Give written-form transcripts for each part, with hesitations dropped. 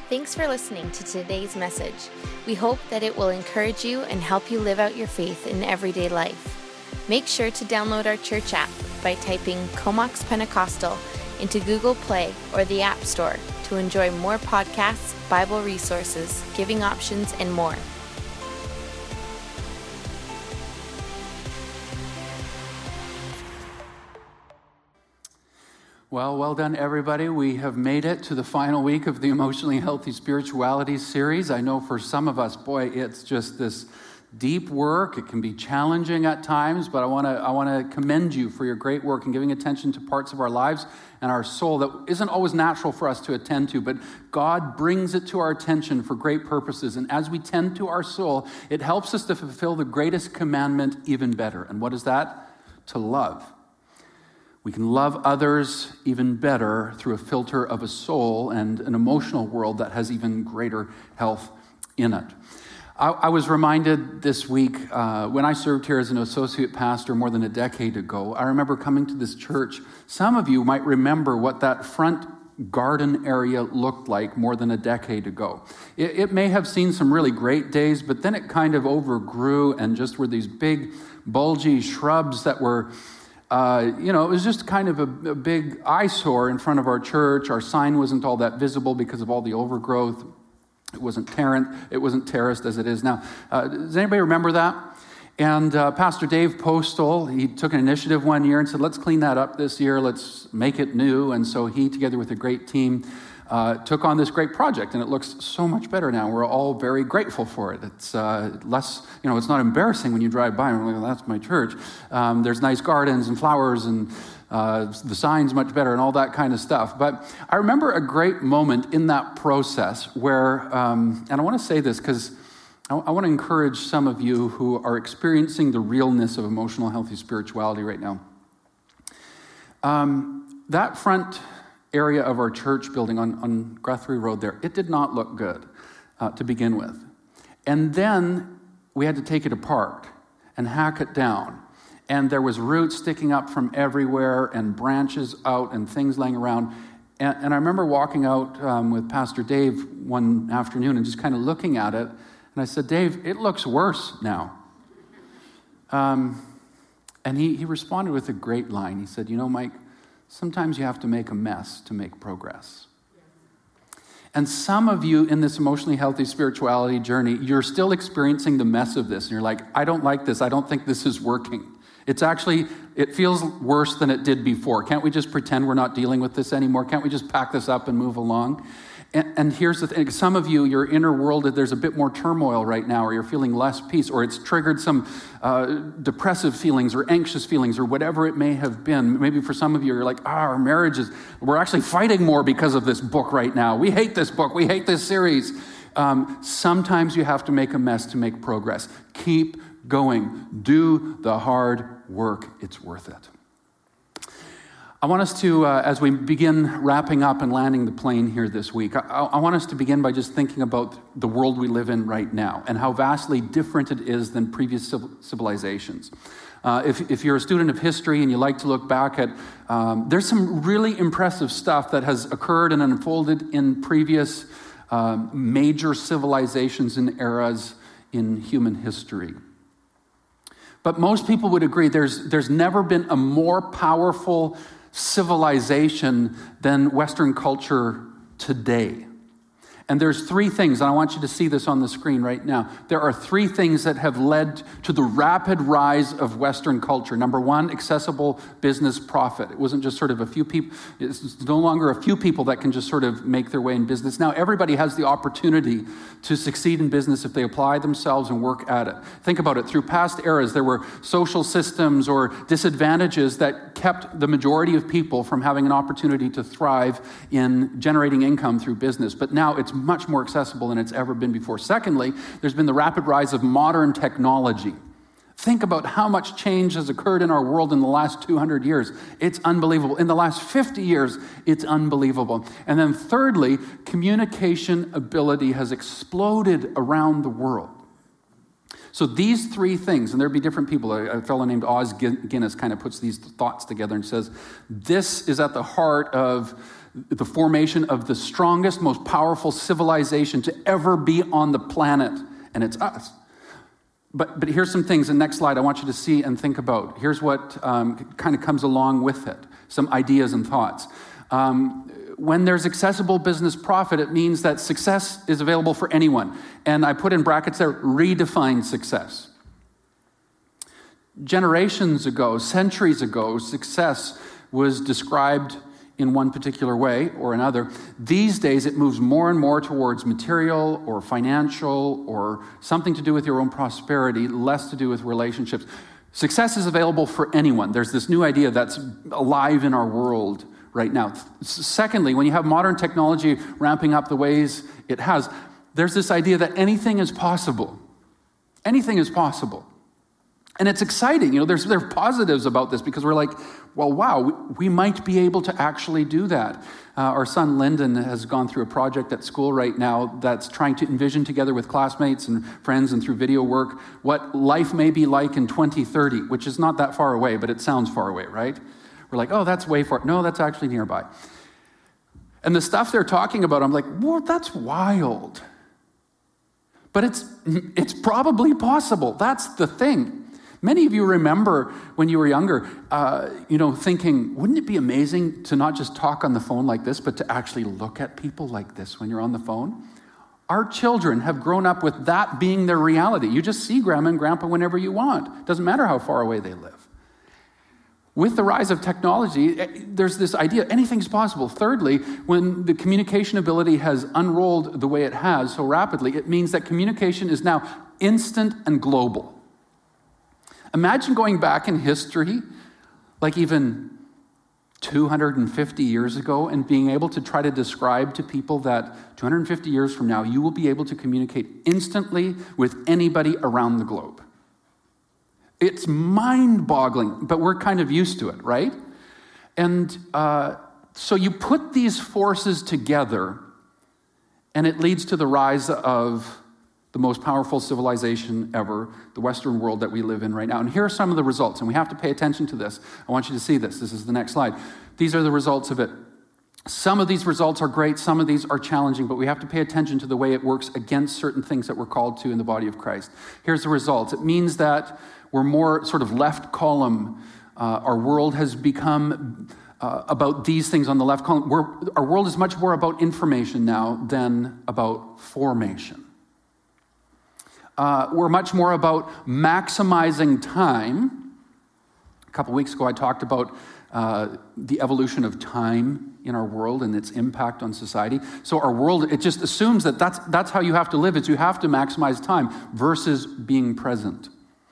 Thanks for listening to today's message. We hope that it will encourage you and help you live out your faith in everyday life. Make sure to download our church app by typing Comox Pentecostal into Google Play or the App Store to enjoy more podcasts, Bible resources, giving options, and more. Well done, everybody. We have made it to the final week of the Emotionally Healthy Spirituality series. I know for some of us, boy, it's just this deep work. It can be challenging at times, but I want to commend you for your great work in giving attention to parts of our lives and our soul that isn't always natural for us to attend to, but God brings it to our attention for great purposes. And as we tend to our soul, it helps us to fulfill the greatest commandment even better. And what is that? To love. We can love others even better through a filter of a soul and an emotional world that has even greater health in it. I was reminded this week, when I served here as an associate pastor more than a decade ago, I remember coming to this church. Some of you might remember what that front garden area looked like more than a decade ago. It may have seen some really great days, but then it kind of overgrew and just were these big, bulgy shrubs that were it was just kind of a big eyesore in front of our church. Our sign wasn't all that visible because of all the overgrowth. It wasn't terraced as it is now. Does anybody remember that? And Pastor Dave Postal, he took an initiative one year and said, let's clean that up this year. Let's make it new. And so he, together with a great team, took on this great project, and it looks so much better now. We're all very grateful for it. It's less, it's not embarrassing when you drive by and like, that's my church. There's nice gardens and flowers, and the sign's much better and all that kind of stuff. But I remember a great moment in that process where, and I want to say this because I want to encourage some of you who are experiencing the realness of emotional healthy spirituality right now. That front area of our church building on Guthrie Road there, it did not look good to begin with. And then we had to take it apart and hack it down. And there was roots sticking up from everywhere and branches out and things laying around. And I remember walking out with Pastor Dave one afternoon and just kind of looking at it. And I said, Dave, it looks worse now. And he responded with a great line. He said, Mike, sometimes you have to make a mess to make progress. And some of you in this emotionally healthy spirituality journey, you're still experiencing the mess of this. And you're like, I don't like this. I don't think this is working. It feels worse than it did before. Can't we just pretend we're not dealing with this anymore? Can't we just pack this up and move along? And here's the thing. Some of you, your inner world, there's a bit more turmoil right now, or you're feeling less peace, or it's triggered some depressive feelings or anxious feelings or whatever it may have been. Maybe for some of you, you're like, our marriages, we're actually fighting more because of this book right now. We hate this book. We hate this series. Sometimes you have to make a mess to make progress. Keep going. Do the hard work. It's worth it. I want us to, as we begin wrapping up and landing the plane here this week, I want us to begin by just thinking about the world we live in right now and how vastly different it is than previous civilizations. If you're a student of history and you like to look back at, there's some really impressive stuff that has occurred and unfolded in previous major civilizations and eras in human history. But most people would agree there's never been a more powerful civilization than Western culture today. And there's three things, and I want you to see this on the screen right now. There are three things that have led to the rapid rise of Western culture. Number one, accessible business profit. It wasn't just sort of a few people. It's no longer a few people that can just sort of make their way in business. Now everybody has the opportunity to succeed in business if they apply themselves and work at it. Think about it. Through past eras, there were social systems or disadvantages that kept the majority of people from having an opportunity to thrive in generating income through business. But now it's much more accessible than it's ever been before. Secondly, there's been the rapid rise of modern technology. Think about how much change has occurred in our world in the last 200 years. It's unbelievable. In the last 50 years, it's unbelievable. And then thirdly, communication ability has exploded around the world. So these three things, and there'd be different people. A fellow named Os Guinness kind of puts these thoughts together and says, this is at the heart of the formation of the strongest, most powerful civilization to ever be on the planet, and it's us. But here's some things, the next slide I want you to see and think about. Here's what kind of comes along with it, some ideas and thoughts. When there's accessible business profit, it means that success is available for anyone. And I put in brackets there, redefine success. Generations ago, centuries ago, success was described in one particular way or another. These days, it moves more and more towards material or financial or something to do with your own prosperity, less to do with relationships. Success is available for anyone. There's this new idea that's alive in our world right now. Secondly, when you have modern technology ramping up the ways it has, there's this idea that anything is possible. Anything is possible. And it's exciting. There are positives about this because we're like, well, wow, we might be able to actually do that. Our son Lyndon has gone through a project at school right now that's trying to envision together with classmates and friends and through video work what life may be like in 2030, which is not that far away, but it sounds far away, right? We're like, oh, that's way far. No, that's actually nearby. And the stuff they're talking about, I'm like, well, that's wild. But it's probably possible. That's the thing. Many of you remember when you were younger, thinking, wouldn't it be amazing to not just talk on the phone like this, but to actually look at people like this when you're on the phone? Our children have grown up with that being their reality. You just see grandma and grandpa whenever you want. Doesn't matter how far away they live. With the rise of technology, there's this idea, anything's possible. Thirdly, when the communication ability has unrolled the way it has so rapidly, it means that communication is now instant and global. Imagine going back in history, like even 250 years ago, and being able to try to describe to people that 250 years from now, you will be able to communicate instantly with anybody around the globe. It's mind-boggling, but we're kind of used to it, right? And so you put these forces together, and it leads to the rise of the most powerful civilization ever, the Western world that we live in right now. And here are some of the results, and we have to pay attention to this. I want you to see this. This is the next slide. These are the results of it. Some of these results are great, some of these are challenging, but we have to pay attention to the way it works against certain things that we're called to in the body of Christ. Here's the results. It means that we're more sort of left column. Our world has become about these things on the left column. Our world is much more about information now than about formation. We're much more about maximizing time. A couple weeks ago, I talked about the evolution of time in our world and its impact on society. So our world, it just assumes that that's how you have to live. You have to maximize time versus being present.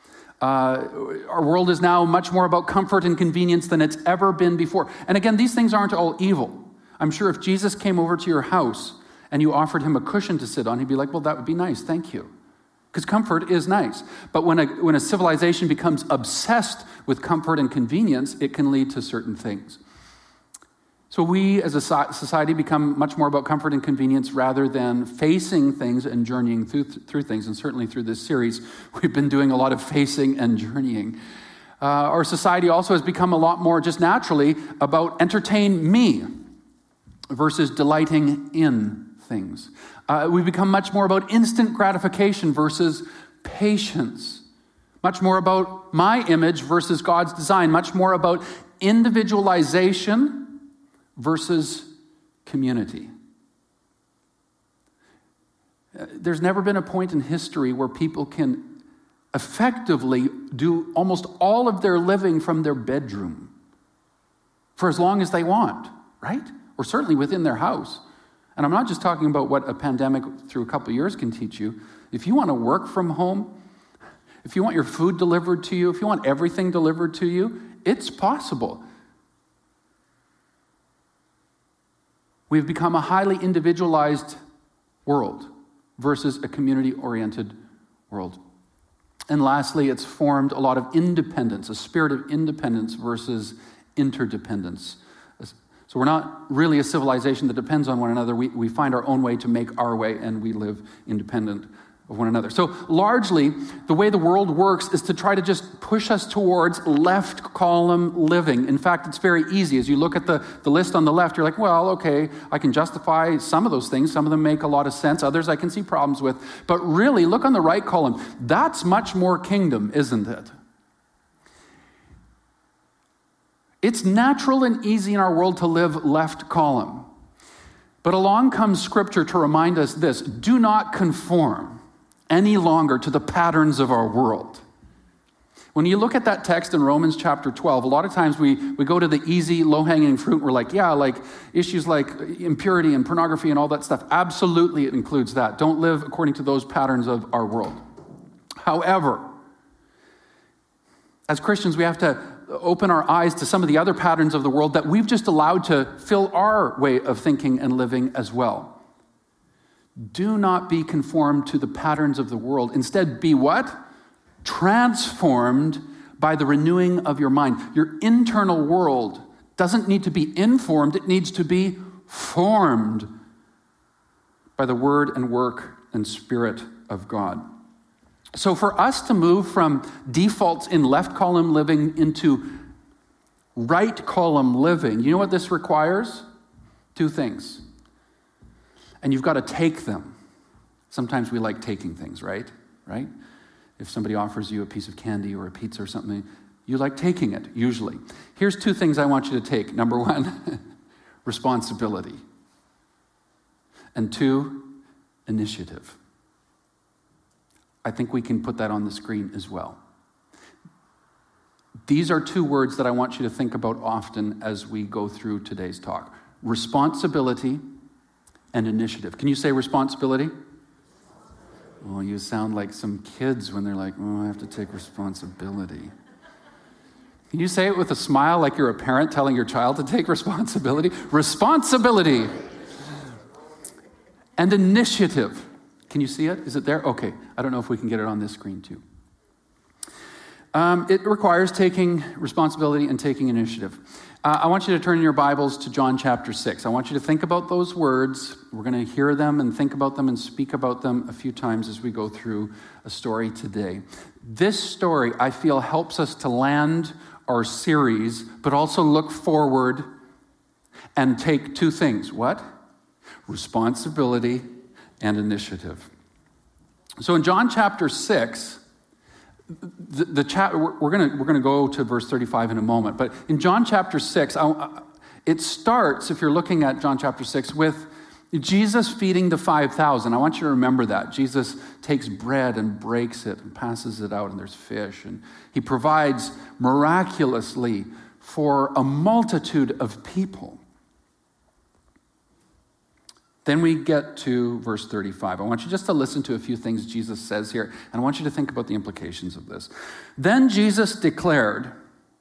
Our world is now much more about comfort and convenience than it's ever been before. And again, these things aren't all evil. I'm sure if Jesus came over to your house and you offered him a cushion to sit on, he'd be like, well, that would be nice, thank you. Because comfort is nice. But when a civilization becomes obsessed with comfort and convenience, it can lead to certain things. So we as a society become much more about comfort and convenience rather than facing things and journeying through things. And certainly through this series, we've been doing a lot of facing and journeying. Our society also has become a lot more just naturally about entertain me versus delighting in things. We've become much more about instant gratification versus patience. Much more about my image versus God's design. Much more about individualization versus community. There's never been a point in history where people can effectively do almost all of their living from their bedroom for as long as they want, right? Or certainly within their house. And I'm not just talking about what a pandemic through a couple of years can teach you. If you want to work from home, if you want your food delivered to you, if you want everything delivered to you, it's possible. We've become a highly individualized world versus a community-oriented world. And lastly, it's formed a lot of independence, a spirit of independence versus interdependence. So we're not really a civilization that depends on one another. We find our own way to make our way, and we live independent of one another. So largely, the way the world works is to try to just push us towards left column living. In fact, it's very easy. As you look at the list on the left, you're like, well, okay, I can justify some of those things. Some of them make a lot of sense. Others I can see problems with. But really, look on the right column. That's much more kingdom, isn't it? It's natural and easy in our world to live left column. But along comes Scripture to remind us this: do not conform any longer to the patterns of our world. When you look at that text in Romans chapter 12, a lot of times we go to the easy, low-hanging fruit. We're like, yeah, like issues like impurity and pornography and all that stuff. Absolutely, it includes that. Don't live according to those patterns of our world. However, as Christians, we have to open our eyes to some of the other patterns of the world that we've just allowed to fill our way of thinking and living as well. Do not be conformed to the patterns of the world. Instead, be what? Transformed by the renewing of your mind. Your internal world doesn't need to be informed. It needs to be formed by the word and work and Spirit of God. So for us to move from defaults in left column living into right column living, you know what this requires? Two things. And you've got to take them. Sometimes we like taking things, right? Right? If somebody offers you a piece of candy or a pizza or something, you like taking it, usually. Here's two things I want you to take. Number one, responsibility. And two, initiative. I think we can put that on the screen as well. These are two words that I want you to think about often as we go through today's talk. Responsibility and initiative. Can you say responsibility? Oh, you sound like some kids when they're like, oh, I have to take responsibility. Can you say it with a smile like you're a parent telling your child to take responsibility? Responsibility and initiative. Can you see it? Is it there? Okay. I don't know if we can get it on this screen too. It requires taking responsibility and taking initiative. I want you to turn in your Bibles to John chapter 6. I want you to think about those words. We're going to hear them and think about them and speak about them a few times as we go through a story today. This story, I feel, helps us to land our series, but also look forward and take two things. What? Responsibility and initiative. So in John chapter 6, we're going to go to verse 35 in a moment, but in John chapter 6, it starts, if you're looking at John chapter 6, with Jesus feeding the 5,000. I want you to remember that. Jesus takes bread and breaks it and passes it out, and there's fish, and he provides miraculously for a multitude of people. Then we get to verse 35. I want you just to listen to a few things Jesus says here, and I want you to think about the implications of this. Then Jesus declared,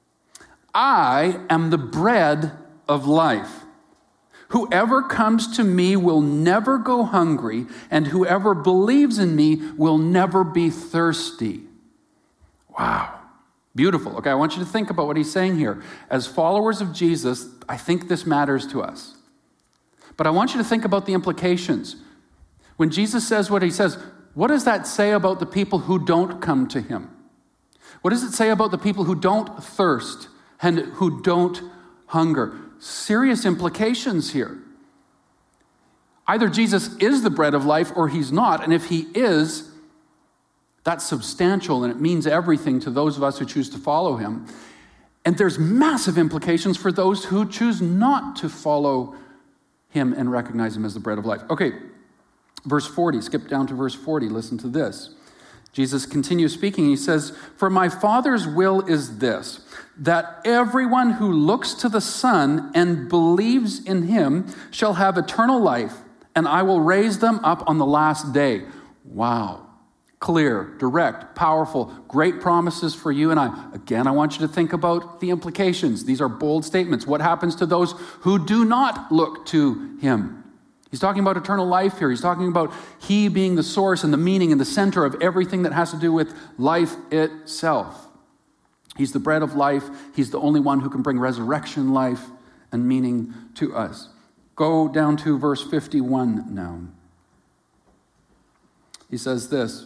I am the bread of life. Whoever comes to me will never go hungry, and whoever believes in me will never be thirsty. Wow. Beautiful. Okay, I want you to think about what he's saying here. As followers of Jesus, I think this matters to us. But I want you to think about the implications. When Jesus says what he says, what does that say about the people who don't come to him? What does it say about the people who don't thirst and who don't hunger? Serious implications here. Either Jesus is the bread of life or he's not, and if he is, that's substantial and it means everything to those of us who choose to follow him. And there's massive implications for those who choose not to follow him and recognize him as the bread of life. Okay, verse 40, skip down to verse 40, listen to this. Jesus continues speaking, he says, for my Father's will is this, that everyone who looks to the Son and believes in him shall have eternal life, and I will raise them up on the last day. Wow. Clear, direct, powerful, great promises for you and I. Again, I want you to think about the implications. These are bold statements. What happens to those who do not look to him? He's talking about eternal life here. He's talking about he being the source and the meaning and the center of everything that has to do with life itself. He's the bread of life. He's the only one who can bring resurrection life and meaning to us. Go down to verse 51 now. He says this,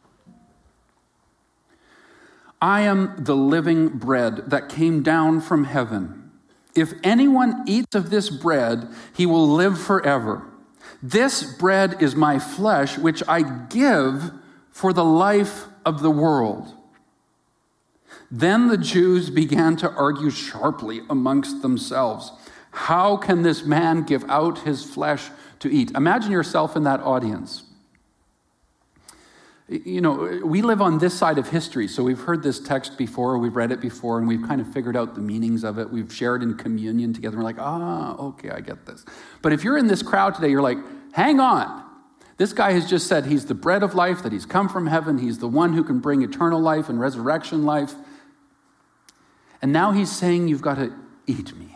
I am the living bread that came down from heaven. If anyone eats of this bread, he will live forever. This bread is my flesh, which I give for the life of the world. Then the Jews began to argue sharply amongst themselves. How can this man give out his flesh to eat? Imagine yourself in that audience. You know, we live on this side of history, so we've heard this text before, we've read it before, and we've kind of figured out the meanings of it. We've shared in communion together. We're like, okay, I get this. But if you're in this crowd today, you're like, hang on. This guy has just said he's the bread of life, that he's come from heaven. He's the one who can bring eternal life and resurrection life. And now he's saying you've got to eat me.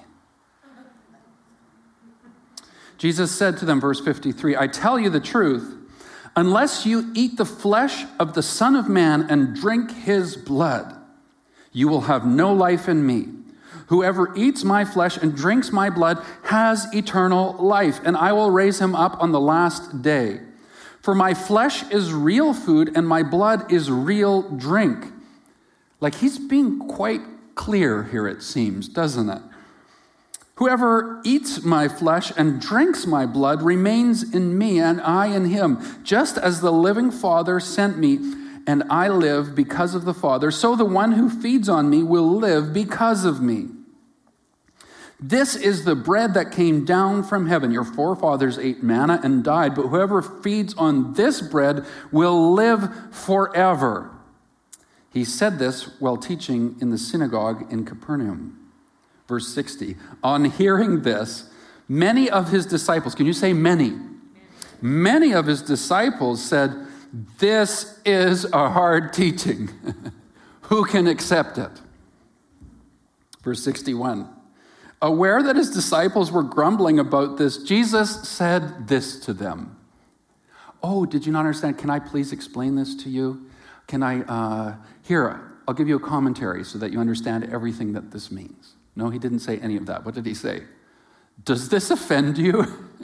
Jesus said to them, verse 53, I tell you the truth, unless you eat the flesh of the Son of Man and drink his blood, you will have no life in me. Whoever eats my flesh and drinks my blood has eternal life, and I will raise him up on the last day. For my flesh is real food and my blood is real drink. Like he's being quite clear here, it seems, doesn't it? Whoever eats my flesh and drinks my blood remains in me and I in him. Just as the living Father sent me and I live because of the Father, so the one who feeds on me will live because of me. This is the bread that came down from heaven. Your forefathers ate manna and died, but whoever feeds on this bread will live forever. He said this while teaching in the synagogue in Capernaum. Verse 60, on hearing this, many of his disciples, can you say many? Many of his disciples said, this is a hard teaching. Who can accept it? Verse 61, aware that his disciples were grumbling about this, Jesus said this to them. Oh, did you not understand? Can I please explain this to you? Can I, here, I'll give you a commentary so that you understand everything that this means. No, he didn't say any of that. What did he say? Does this offend you?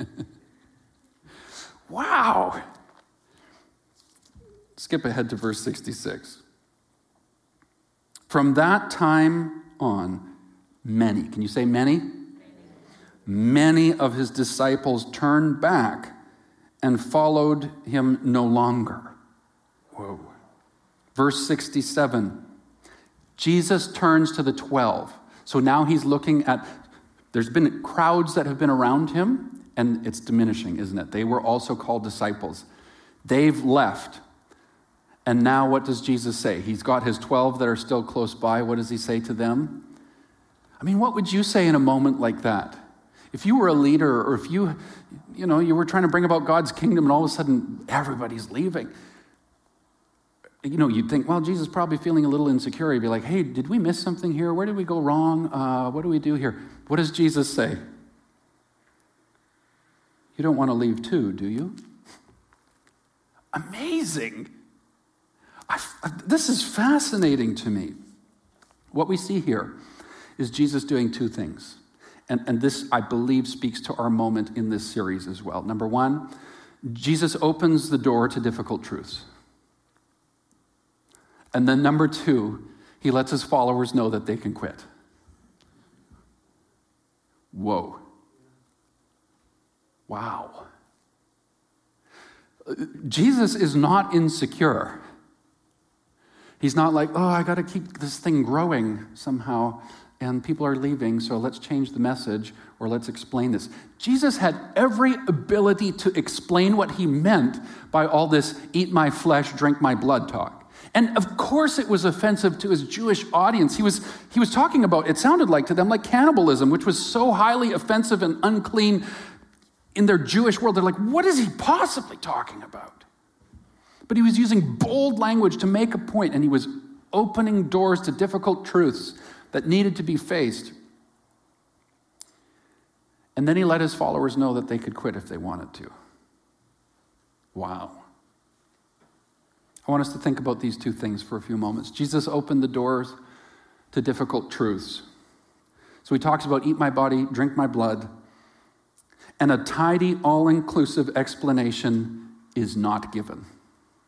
Wow. Skip ahead to verse 66. From that time on, many, can you say many? Many of his disciples turned back and followed him no longer. Whoa. Verse 67. Jesus turns to the 12. So now he's looking at, there's been crowds that have been around him, and it's diminishing, isn't it? They were also called disciples. They've left. And now what does Jesus say? He's got his 12 that are still close by. What does he say to them? I mean, what would you say in a moment like that? If you were a leader, or if you were trying to bring about God's kingdom and all of a sudden everybody's leaving. You'd think, well, Jesus is probably feeling a little insecure. He'd be like, hey, did we miss something here? Where did we go wrong? What do we do here? What does Jesus say? You don't want to leave too, do you? Amazing. This is fascinating to me. What we see here is Jesus doing two things. And this, I believe, speaks to our moment in this series as well. Number one, Jesus opens the door to difficult truths. And then number two, he lets his followers know that they can quit. Whoa. Wow. Jesus is not insecure. He's not like, oh, I got to keep this thing growing somehow, and people are leaving, so let's change the message, or let's explain this. Jesus had every ability to explain what he meant by all this eat my flesh, drink my blood talk. And of course it was offensive to his Jewish audience. He was talking about, it sounded like to them, like cannibalism, which was so highly offensive and unclean in their Jewish world. They're like, what is he possibly talking about? But he was using bold language to make a point, and he was opening doors to difficult truths that needed to be faced. And then he let his followers know that they could quit if they wanted to. Wow. I want us to think about these two things for a few moments. Jesus opened the doors to difficult truths. So he talks about eat my body, drink my blood, and a tidy, all-inclusive explanation is not given.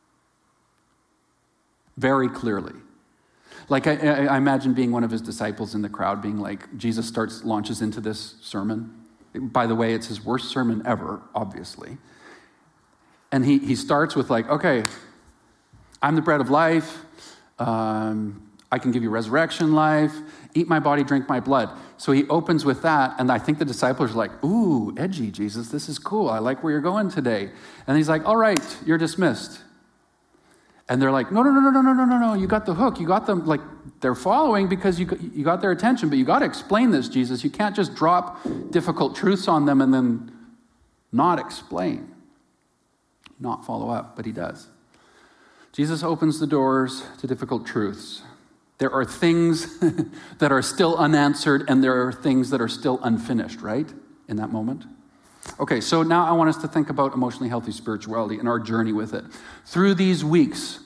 very clearly. Like I imagine being one of his disciples in the crowd being like, Jesus launches into this sermon. By the way, it's his worst sermon ever, obviously. And he starts with like, okay, I'm the bread of life. I can give you resurrection life. Eat my body, drink my blood. So he opens with that, and I think the disciples are like, ooh, edgy, Jesus, this is cool. I like where you're going today. And he's like, all right, you're dismissed. And they're like, no, you got the hook. You got them, like, they're following because you got their attention, but you got to explain this, Jesus. You can't just drop difficult truths on them and then not explain, not follow up, but he does. Jesus opens the doors to difficult truths. There are things that are still unanswered, and there are things that are still unfinished, right, in that moment? Okay, so now I want us to think about emotionally healthy spirituality and our journey with it. Through these weeks,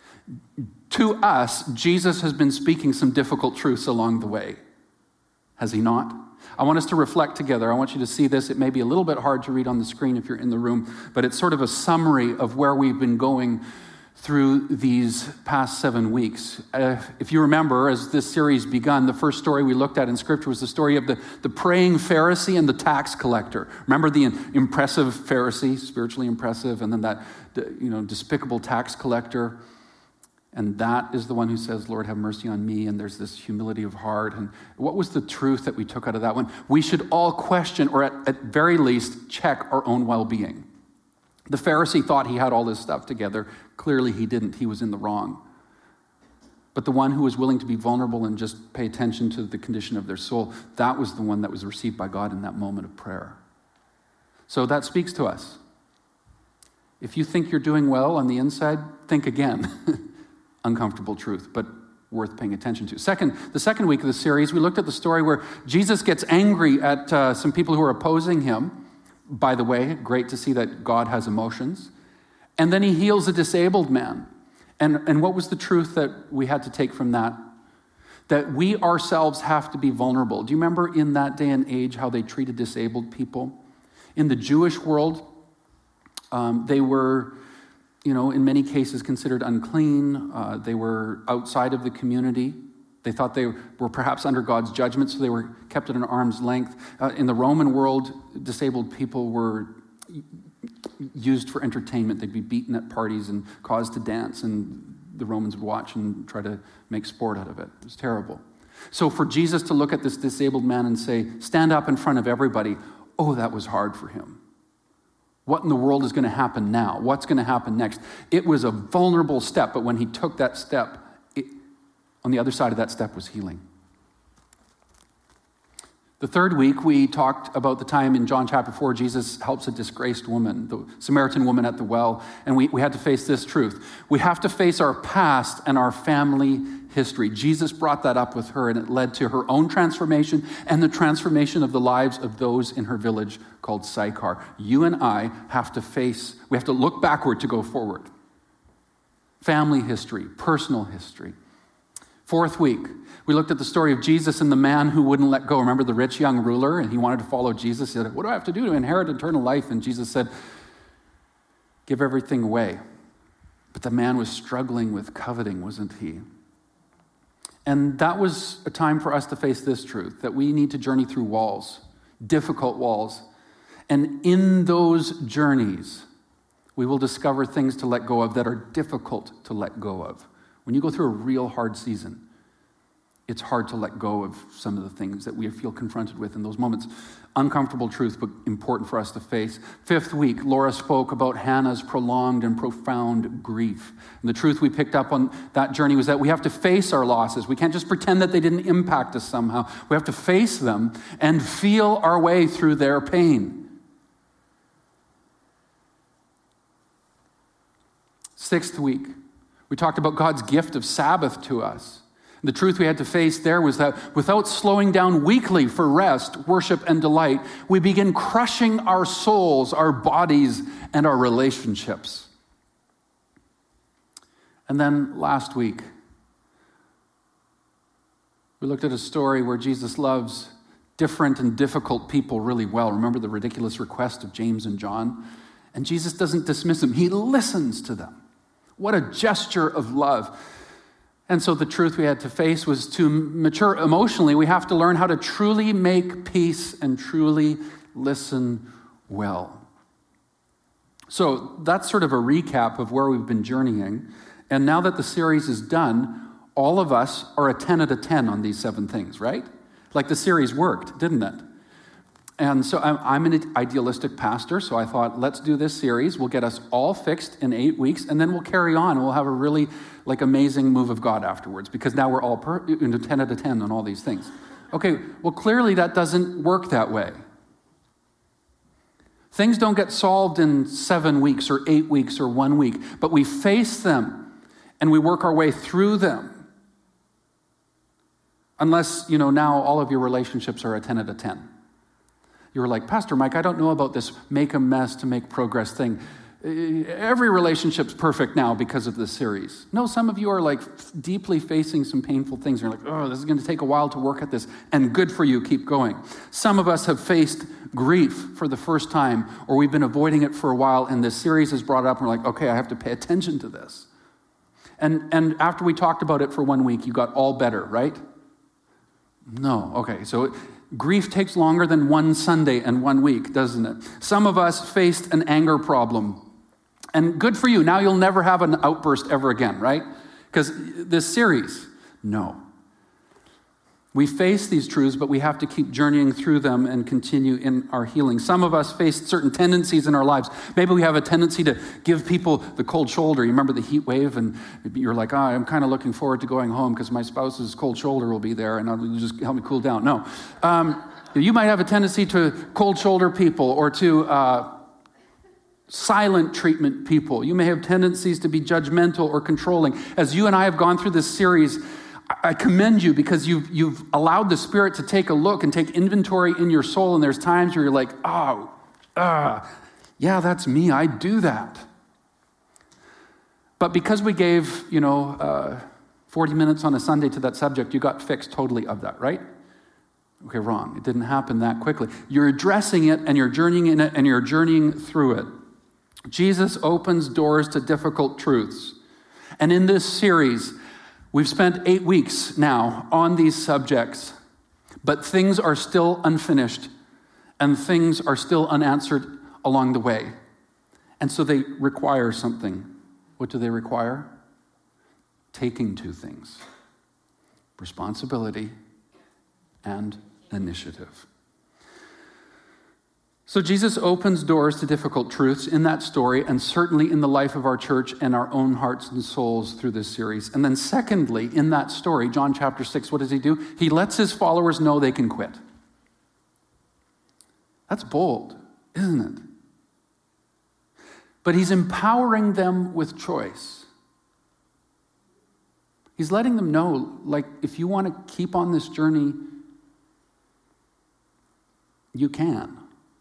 to us, Jesus has been speaking some difficult truths along the way. Has he not? I want us to reflect together. I want you to see this. It may be a little bit hard to read on the screen if you're in the room, but it's sort of a summary of where we've been going through these past 7 weeks. If you remember, as this series begun, the first story we looked at in Scripture was the story of the praying Pharisee and the tax collector. Remember the impressive Pharisee, spiritually impressive, and then that despicable tax collector. And that is the one who says, Lord, have mercy on me. And there's this humility of heart. And what was the truth that we took out of that one? We should all question, or at very least, check our own well-being. The Pharisee thought he had all this stuff together. Clearly he didn't. He was in the wrong. But the one who was willing to be vulnerable and just pay attention to the condition of their soul, that was the one that was received by God in that moment of prayer. So that speaks to us. If you think you're doing well on the inside, think again. Uncomfortable truth, but worth paying attention to. The second week of the series, we looked at the story where Jesus gets angry at some people who are opposing him. By the way, great to see that God has emotions. And then he heals a disabled man. And what was the truth that we had to take from that? That we ourselves have to be vulnerable. Do you remember in that day and age how they treated disabled people? In the Jewish world, they were, in many cases considered unclean. They were outside of the community. They thought they were perhaps under God's judgment, so they were kept at an arm's length. In the Roman world, disabled people were used for entertainment. They'd be beaten at parties and caused to dance, and the Romans would watch and try to make sport out of it. It was terrible. So for Jesus to look at this disabled man and say, stand up in front of everybody, that was hard for him. What in the world is going to happen now? What's going to happen next? It was a vulnerable step, but when he took that step, on the other side of that step was healing. The third week, we talked about the time in John chapter 4, Jesus helps a disgraced woman, the Samaritan woman at the well, and we had to face this truth. We have to face our past and our family history. Jesus brought that up with her, and it led to her own transformation and the transformation of the lives of those in her village called Sychar. You and I have to look backward to go forward. Family history, personal history. Fourth week, we looked at the story of Jesus and the man who wouldn't let go. Remember the rich young ruler, and he wanted to follow Jesus. He said, what do I have to do to inherit eternal life? And Jesus said, give everything away. But the man was struggling with coveting, wasn't he? And that was a time for us to face this truth, that we need to journey through walls, difficult walls. And in those journeys, we will discover things to let go of that are difficult to let go of. When you go through a real hard season, it's hard to let go of some of the things that we feel confronted with in those moments. Uncomfortable truth, but important for us to face. Fifth week, Laura spoke about Hannah's prolonged and profound grief. And the truth we picked up on that journey was that we have to face our losses. We can't just pretend that they didn't impact us somehow. We have to face them and feel our way through their pain. Sixth week, we talked about God's gift of Sabbath to us. The truth we had to face there was that without slowing down weekly for rest, worship, and delight, we begin crushing our souls, our bodies, and our relationships. And then last week, we looked at a story where Jesus loves different and difficult people really well. Remember the ridiculous request of James and John? And Jesus doesn't dismiss them. He listens to them. What a gesture of love. And so the truth we had to face was to mature emotionally, we have to learn how to truly make peace and truly listen well. So that's sort of a recap of where we've been journeying. And now that the series is done, all of us are a 10 out of 10 on these 7 things, right? Like the series worked, didn't it? And so I'm an idealistic pastor, so I thought, let's do this series. We'll get us all fixed in 8 weeks, and then we'll carry on. We'll have a really amazing move of God afterwards, because now we're all 10 out of 10 on all these things. Okay, well, clearly that doesn't work that way. Things don't get solved in 7 weeks or 8 weeks or 1 week, but we face them and we work our way through them. Unless, now all of your relationships are a 10 out of 10. You were like, Pastor Mike, I don't know about this make a mess to make progress thing. Every relationship's perfect now because of this series. No, some of you are deeply facing some painful things. You're like, oh, this is going to take a while to work at this. And good for you, keep going. Some of us have faced grief for the first time, or we've been avoiding it for a while, and this series is brought up, and we're like, okay, I have to pay attention to this. And after we talked about it for 1 week, you got all better, right? No, okay, so grief takes longer than 1 Sunday and 1 week, doesn't it? Some of us faced an anger problem. And good for you. Now you'll never have an outburst ever again, right? Because this series, no. We face these truths, but we have to keep journeying through them and continue in our healing. Some of us face certain tendencies in our lives. Maybe we have a tendency to give people the cold shoulder. You remember the heat wave, and you're like, I'm kind of looking forward to going home because my spouse's cold shoulder will be there and it'll just help me cool down. No. You might have a tendency to cold shoulder people or to silent treatment people. You may have tendencies to be judgmental or controlling. As you and I have gone through this series, I commend you because you've allowed the Spirit to take a look and take inventory in your soul, and there's times where you're like, yeah, that's me. I do that. But because we gave, 40 minutes on a Sunday to that subject, you got fixed totally of that, right? Okay, wrong. It didn't happen that quickly. You're addressing it, and you're journeying in it, and you're journeying through it. Jesus opens doors to difficult truths. And in this series, we've spent 8 weeks now on these subjects, but things are still unfinished and things are still unanswered along the way. And so they require something. What do they require? Taking 2 things: responsibility and initiative. So Jesus opens doors to difficult truths in that story, and certainly in the life of our church and our own hearts and souls through this series. And then secondly, in that story, John chapter 6, what does he do? He lets his followers know they can quit. That's bold, isn't it? But he's empowering them with choice. He's letting them know, if you want to keep on this journey, you can.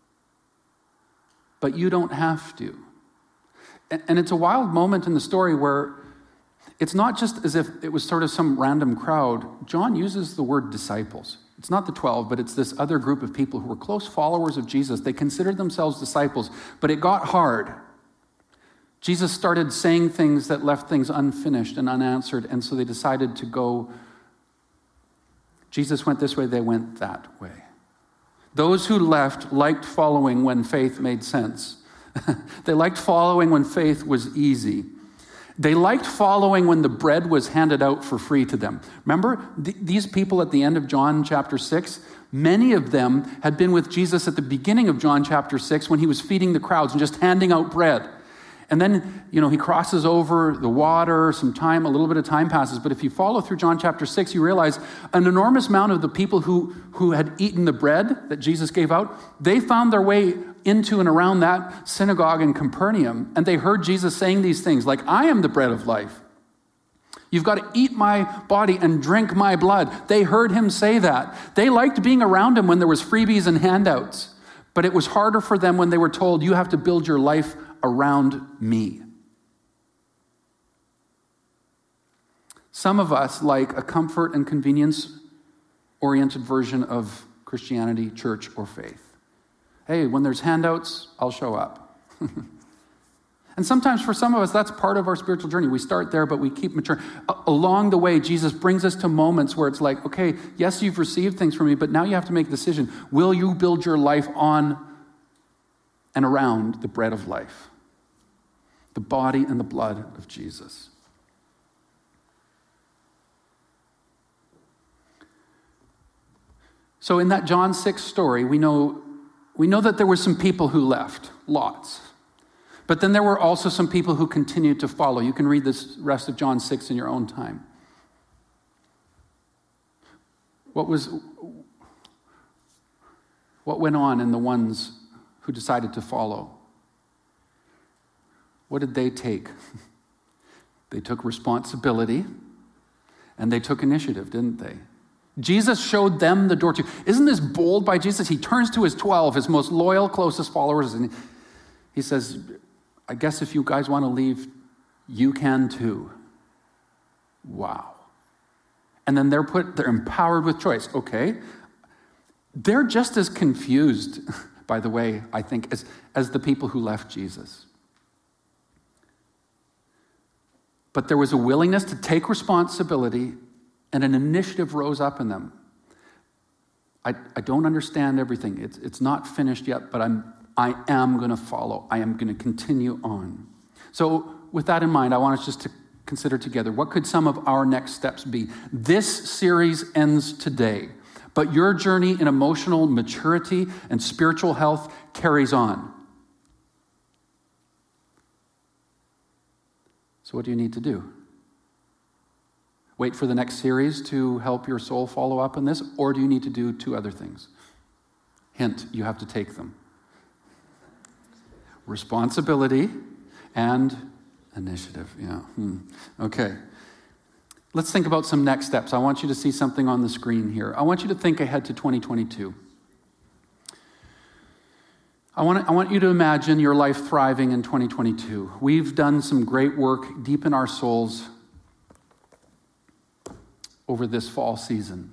But you don't have to. And it's a wild moment in the story where it's not just as if it was sort of some random crowd. John uses the word disciples. It's not the 12, but it's this other group of people who were close followers of Jesus. They considered themselves disciples, but it got hard. Jesus started saying things that left things unfinished and unanswered, and so they decided to go. Jesus went this way, they went that way. Those who left liked following when faith made sense. They liked following when faith was easy. They liked following when the bread was handed out for free to them. Remember, these people at the end of John chapter 6, many of them had been with Jesus at the beginning of John chapter 6 when he was feeding the crowds and just handing out bread. And then, he crosses over the water, a little bit of time passes. But if you follow through John chapter 6, you realize an enormous amount of the people who had eaten the bread that Jesus gave out, they found their way into and around that synagogue in Capernaum. And they heard Jesus saying these things like, I am the bread of life. You've got to eat my body and drink my blood. They heard him say that. They liked being around him when there was freebies and handouts. But it was harder for them when they were told, you have to build your life around me. Some of us like a comfort and convenience-oriented version of Christianity, church, or faith. Hey, when there's handouts, I'll show up. And sometimes for some of us, that's part of our spiritual journey. We start there, but we keep maturing. Along the way, Jesus brings us to moments where it's like, okay, yes, you've received things from me, but now you have to make a decision. Will you build your life on and around the bread of life, the body and the blood of Jesus? So in that John 6 story, we know that there were some people who left, lots. But then there were also some people who continued to follow. You can read this rest of John 6 in your own time. What went on in the ones who decided to follow? What did they take? They took responsibility and they took initiative, didn't they? Jesus showed them the door to. Isn't this bold by Jesus? He turns to his 12, his most loyal, closest followers, and he says, I guess if you guys want to leave, you can too. Wow. And then they're empowered with choice. Okay. They're just as confused, by the way, I think, as the people who left Jesus. But there was a willingness to take responsibility, and an initiative rose up in them. I don't understand everything. It's not finished yet, but I am going to follow. I am going to continue on. So with that in mind, I want us just to consider together, what could some of our next steps be? This series ends today, but your journey in emotional maturity and spiritual health carries on. So what do you need to do? Wait for the next series to help your soul follow up on this, or do you need to do two other things? Hint, you have to take them. Responsibility and initiative. Yeah. Okay. Let's think about some next steps. I want you to see something on the screen here. I want you to think ahead to 2022. I want you to imagine your life thriving in 2022. We've done some great work deep in our souls over this fall season.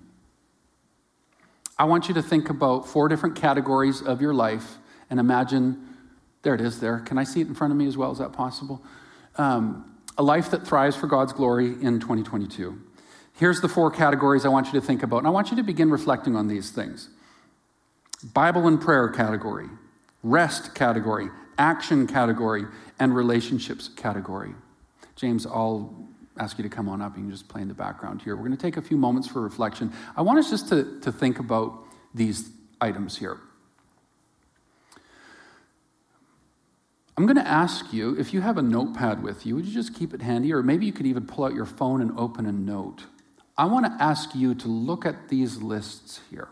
I want you to think about 4 different categories of your life and imagine, there it is there. Can I see it in front of me as well? Is that possible? A life that thrives for God's glory in 2022. Here's the 4 categories I want you to think about, and I want you to begin reflecting on these things. Bible and prayer category, rest category, action category, and relationships category. James, I'll ask you to come on up. You can just play in the background here. We're going to take a few moments for reflection. I want us just to think about these items here. I'm going to ask you, if you have a notepad with you, would you just keep it handy? Or maybe you could even pull out your phone and open a note. I want to ask you to look at these lists here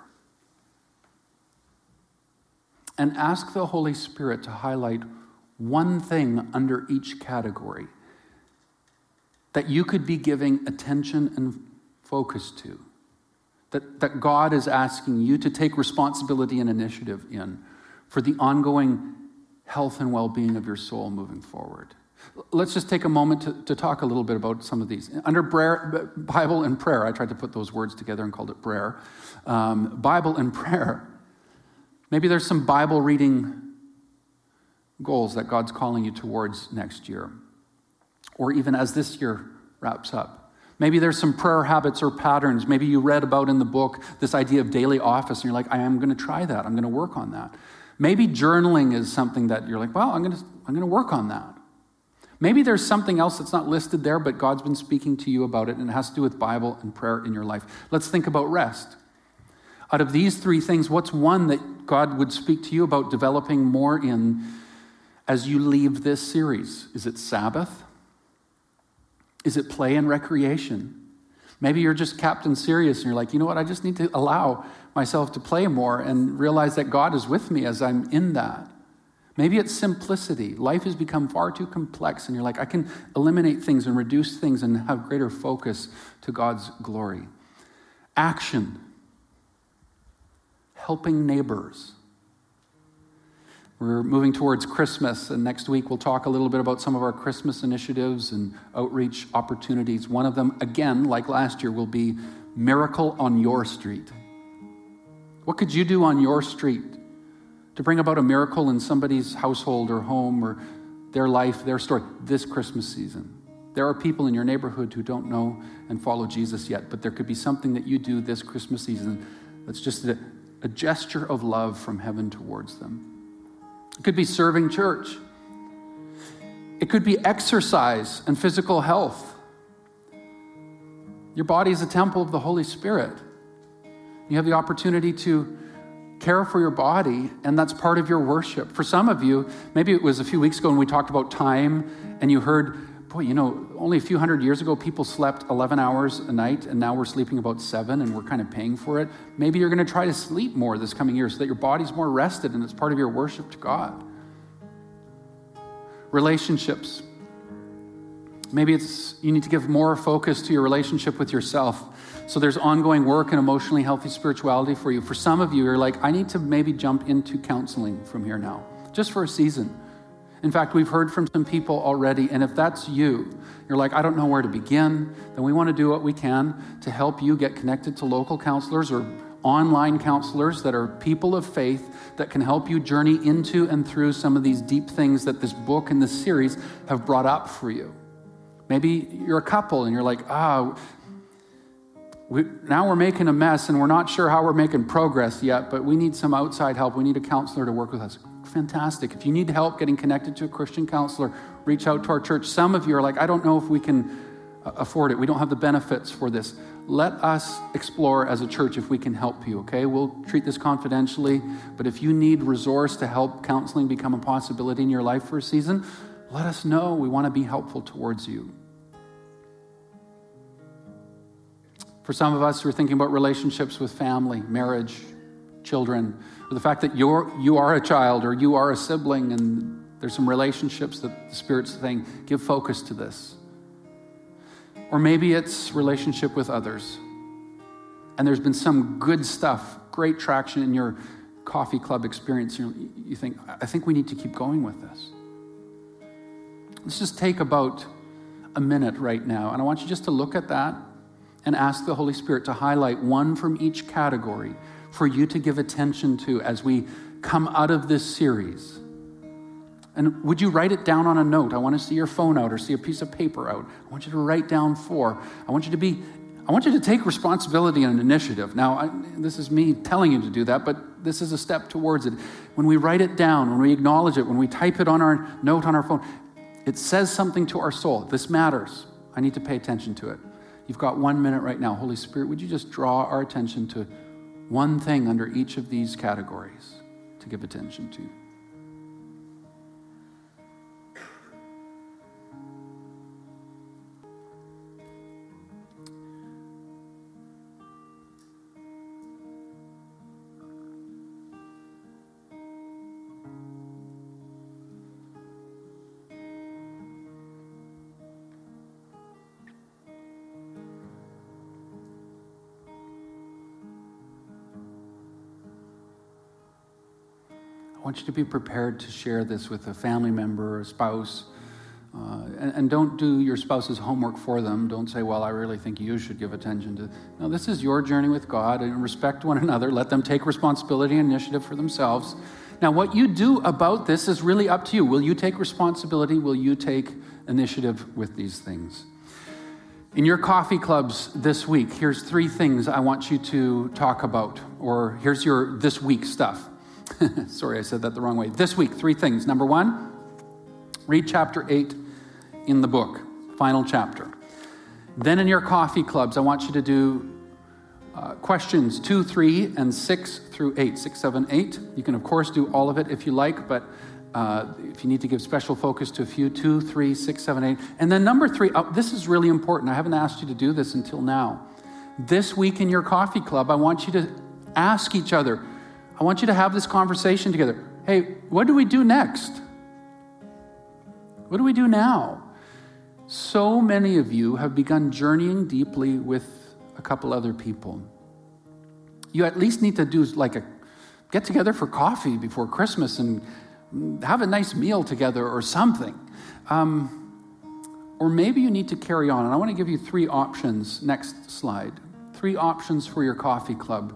and ask the Holy Spirit to highlight one thing under each category that you could be giving attention and focus to, that God is asking you to take responsibility and initiative in for the ongoing health and well-being of your soul moving forward. Let's just take a moment to talk a little bit about some of these. Under Bible and prayer, I tried to put those words together and called it prayer. Bible and prayer. Maybe there's some Bible reading goals that God's calling you towards next year, or even as this year wraps up. Maybe there's some prayer habits or patterns. Maybe you read about in the book this idea of daily office, and you're like, I am going to try that. I'm going to work on that. Maybe journaling is something that you're like, well, I'm going to work on that. Maybe there's something else that's not listed there, but God's been speaking to you about it, and it has to do with Bible and prayer in your life. Let's think about rest. Out of these 3 things, what's one that God would speak to you about developing more in as you leave this series? Is it Sabbath? Is it play and recreation? Maybe you're just Captain Serious and you're like, you know what, I just need to allow myself to play more and realize that God is with me as I'm in that. Maybe it's simplicity. Life has become far too complex and you're like, I can eliminate things and reduce things and have greater focus to God's glory. Action. Helping neighbors. We're moving towards Christmas, and next week we'll talk a little bit about some of our Christmas initiatives and outreach opportunities. One of them, again, like last year, will be Miracle on Your Street. What could you do on your street to bring about a miracle in somebody's household or home or their life, their story, this Christmas season. There are people in your neighborhood who don't know and follow Jesus yet, but there could be something that you do this Christmas season that's just a gesture of love from heaven towards them. It could be serving church. It could be exercise and physical health. Your body is a temple of the Holy Spirit. You have the opportunity to care for your body, and that's part of your worship. For some of you, maybe it was a few weeks ago when we talked about time, and you heard, boy, only a few hundred years ago, people slept 11 hours a night, and now we're sleeping about 7, and we're kind of paying for it. Maybe you're going to try to sleep more this coming year so that your body's more rested, and it's part of your worship to God. Relationships. Maybe you need to give more focus to your relationship with yourself. So there's ongoing work and emotionally healthy spirituality for you. For some of you, you're like, I need to maybe jump into counseling from here now, just for a season. In fact, we've heard from some people already, and if that's you, you're like, I don't know where to begin, then we want to do what we can to help you get connected to local counselors or online counselors that are people of faith that can help you journey into and through some of these deep things that this book and this series have brought up for you. Maybe you're a couple and you're like, now we're making a mess and we're not sure how we're making progress yet, but we need some outside help. We need a counselor to work with us. Fantastic. If you need help getting connected to a Christian counselor, reach out to our church. Some of you are like, I don't know if we can afford it. We don't have the benefits for this. Let us explore as a church if we can help you, okay? We'll treat this confidentially, but if you need resource to help counseling become a possibility in your life for a season, let us know. We want to be helpful towards you. For some of us who are thinking about relationships with family, marriage, children, or the fact that you are a child or you are a sibling and there's some relationships that the Spirit's saying, give focus to this. Or maybe it's relationship with others. And there's been some good stuff, great traction in your coffee club experience. You think, I think we need to keep going with this. Let's just take about a minute right now. And I want you just to look at that and ask the Holy Spirit to highlight one from each category for you to give attention to as we come out of this series. And would you write it down on a note? I want to see your phone out or see a piece of paper out. I want you to write down 4. I want you to take responsibility and initiative. Now, this is me telling you to do that, but this is a step towards it. When we write it down, when we acknowledge it, when we type it on our note on our phone, it says something to our soul. This matters. I need to pay attention to it. You've got 1 minute right now. Holy Spirit, would you just draw our attention to one thing under each of these categories to give attention to? I want you to be prepared to share this with a family member or a spouse. And don't do your spouse's homework for them. Don't say, well, I really think you should give attention to... No, this is your journey with God, and respect one another. Let them take responsibility and initiative for themselves. Now, what you do about this is really up to you. Will you take responsibility? Will you take initiative with these things? In your coffee clubs this week, here's 3 things I want you to talk about. Or here's your this week stuff. Sorry, I said that the wrong way. This week, 3 things. Number 1, read chapter 8 in the book, final chapter. Then in your coffee clubs, I want you to do questions 2, 3, and 6 through 8, 6, 7, 8. You can, of course, do all of it if you like, but if you need to give special focus to a few, 2, 3, 6, 7, 8. And then number 3, this is really important. I haven't asked you to do this until now. This week in your coffee club, I want you to ask each other, I want you to have this conversation together. Hey, what do we do next? What do we do now? So many of you have begun journeying deeply with a couple other people. You at least need to do like a get together for coffee before Christmas and have a nice meal together or something. Or maybe you need to carry on. And I want to give you 3 options. Next slide. 3 options for your coffee club.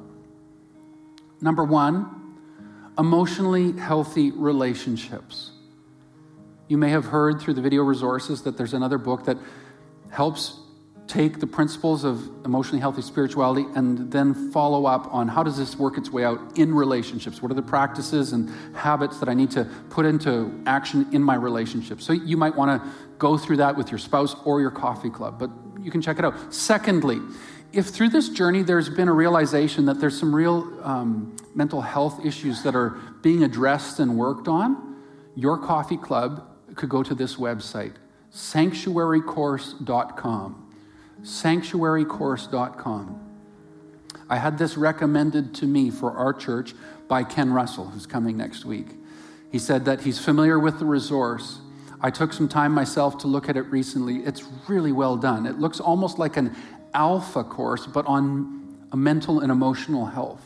Number 1, emotionally healthy relationships. You may have heard through the video resources that there's another book that helps take the principles of emotionally healthy spirituality and then follow up on how does this work its way out in relationships? What are the practices and habits that I need to put into action in my relationship? So you might want to go through that with your spouse or your coffee club, but you can check it out. Secondly, if through this journey there's been a realization that there's some real mental health issues that are being addressed and worked on, your coffee club could go to this website, sanctuarycourse.com. sanctuarycourse.com. I had this recommended to me for our church by Ken Russell, who's coming next week. He said that he's familiar with the resource. I took some time myself to look at it recently. It's really well done. It looks almost like an alpha course, but on a mental and emotional health.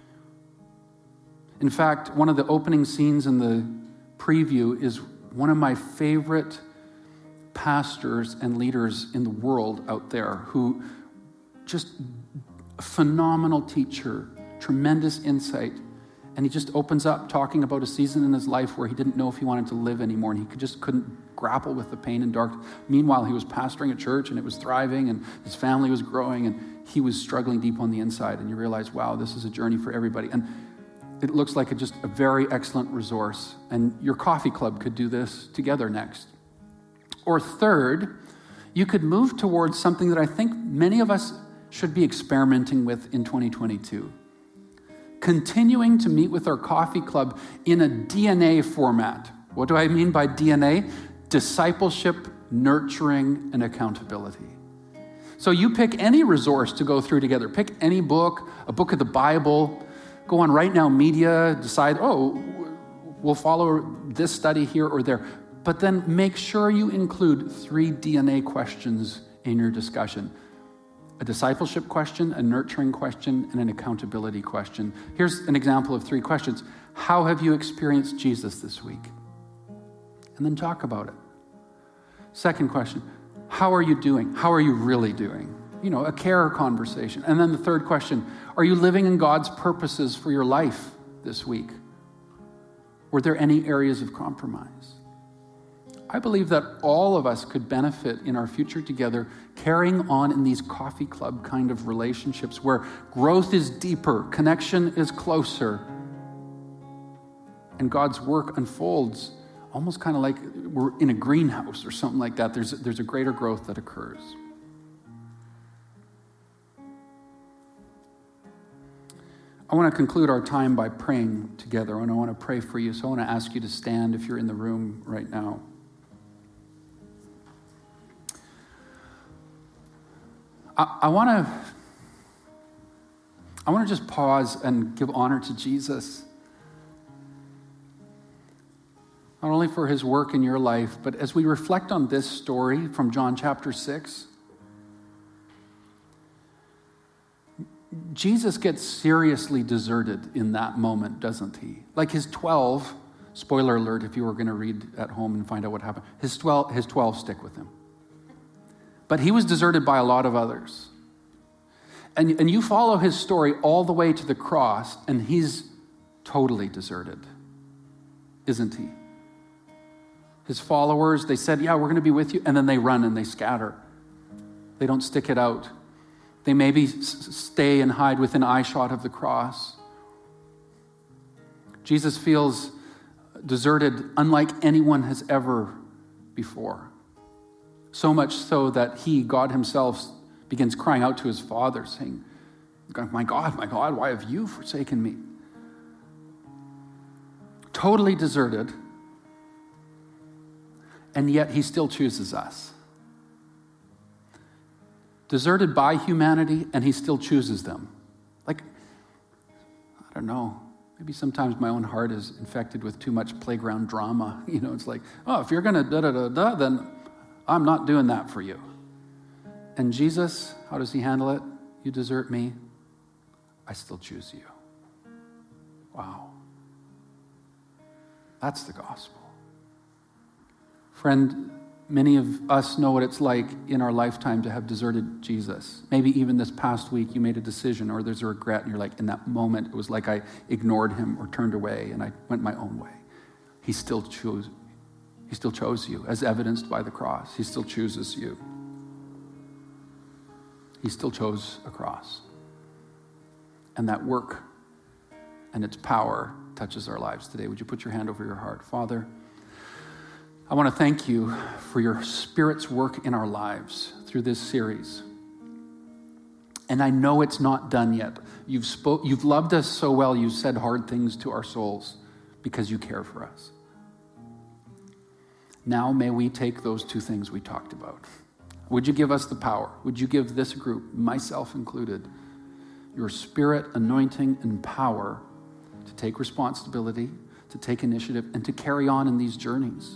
In fact, one of the opening scenes in the preview is one of my favorite pastors and leaders in the world out there who just a phenomenal teacher, tremendous insight. And he just opens up talking about a season in his life where he didn't know if he wanted to live anymore, and he just couldn't grapple with the pain and dark. Meanwhile, he was pastoring a church and it was thriving and his family was growing and he was struggling deep on the inside. And you realize, wow, this is a journey for everybody. And it looks like just a very excellent resource. And your coffee club could do this together next. Or third, you could move towards something that I think many of us should be experimenting with in 2022. Continuing to meet with our coffee club in a DNA format. What do I mean by DNA? Discipleship, nurturing, and accountability. So you pick any resource to go through together. Pick any book, a book of the Bible. Go on Right Now Media, decide, we'll follow this study here or there. But then make sure you include 3 DNA questions in your discussion. A discipleship question, a nurturing question, and an accountability question. Here's an example of 3 questions. How have you experienced Jesus this week? And then talk about it. Second question, how are you doing? How are you really doing? A care conversation. And then the third question, are you living in God's purposes for your life this week? Were there any areas of compromise? I believe that all of us could benefit in our future together, carrying on in these coffee club kind of relationships where growth is deeper, connection is closer, and God's work unfolds almost kind of like we're in a greenhouse or something like that. There's a greater growth that occurs. I want to conclude our time by praying together, and I want to pray for you. So I want to ask you to stand if you're in the room right now. I want to just pause and give honor to Jesus. Not only for his work in your life, but as we reflect on this story from John chapter 6, Jesus gets seriously deserted in that moment, doesn't he? Like his 12, spoiler alert if you were going to read at home and find out what happened, his 12 stick with him. But he was deserted by a lot of others. And you follow his story all the way to the cross, and he's totally deserted, isn't he? His followers, they said, yeah, we're going to be with you, and then they run and they scatter. They don't stick it out. They maybe stay and hide within eyeshot of the cross. Jesus feels deserted unlike anyone has ever before. So much so that he, God himself, begins crying out to his Father, saying, my God, why have you forsaken me? Totally deserted, and yet he still chooses us. Deserted by humanity, and he still chooses them. Like, I don't know, maybe sometimes my own heart is infected with too much playground drama. It's like, if you're going to da-da-da-da, then I'm not doing that for you. And Jesus, how does he handle it? You desert me, I still choose you. Wow. That's the gospel. Friend, many of us know what it's like in our lifetime to have deserted Jesus. Maybe even this past week you made a decision or there's a regret and you're like, in that moment, it was like I ignored him or turned away and I went my own way. He still chose He still chose you, as evidenced by the cross. He still chooses you. He still chose a cross. And that work and its power touches our lives today. Would you put your hand over your heart? Father, I want to thank you for your Spirit's work in our lives through this series. And I know it's not done yet. You've loved us so well, you've said hard things to our souls because you care for us. Now may we take those two things we talked about. Would you give us the power? Would you give this group, myself included, your Spirit, anointing, and power to take responsibility, to take initiative, and to carry on in these journeys?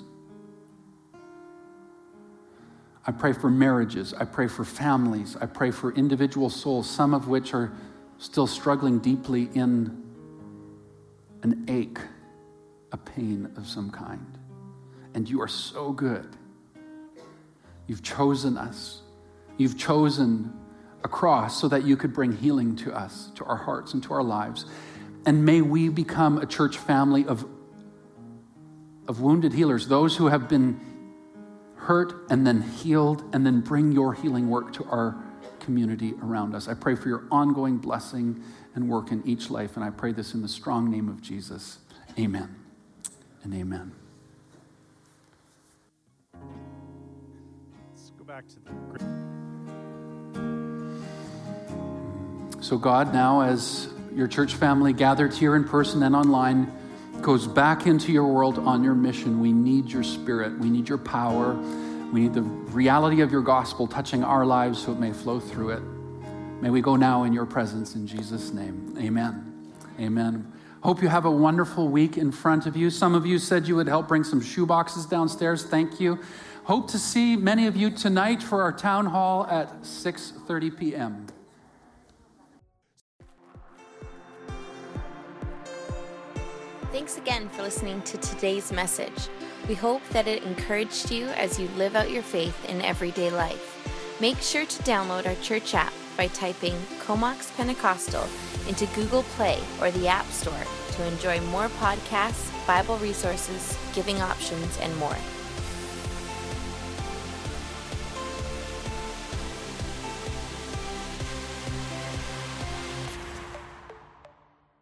I pray for marriages. I pray for families. I pray for individual souls, some of which are still struggling deeply in an ache, a pain of some kind. And you are so good. You've chosen us. You've chosen a cross so that you could bring healing to us, to our hearts and to our lives. And may we become a church family of wounded healers, those who have been hurt and then healed, and then bring your healing work to our community around us. I pray for your ongoing blessing and work in each life, and I pray this in the strong name of Jesus. Amen and amen. Let's go back to the... So God, now as your church family gathered here in person and online goes back into your world on your mission, we need your Spirit. We need your power. We need the reality of your gospel touching our lives so it may flow through it. May we go now in your presence in Jesus' name. Amen. Amen. Hope you have a wonderful week in front of you. Some of you said you would help bring some shoe boxes downstairs. Thank you. Hope to see many of you tonight for our town hall at 6:30 p.m. Thanks again for listening to today's message. We hope that it encouraged you as you live out your faith in everyday life. Make sure to download our church app by typing Comox Pentecostal into Google Play or the App Store to enjoy more podcasts, Bible resources, giving options, and more.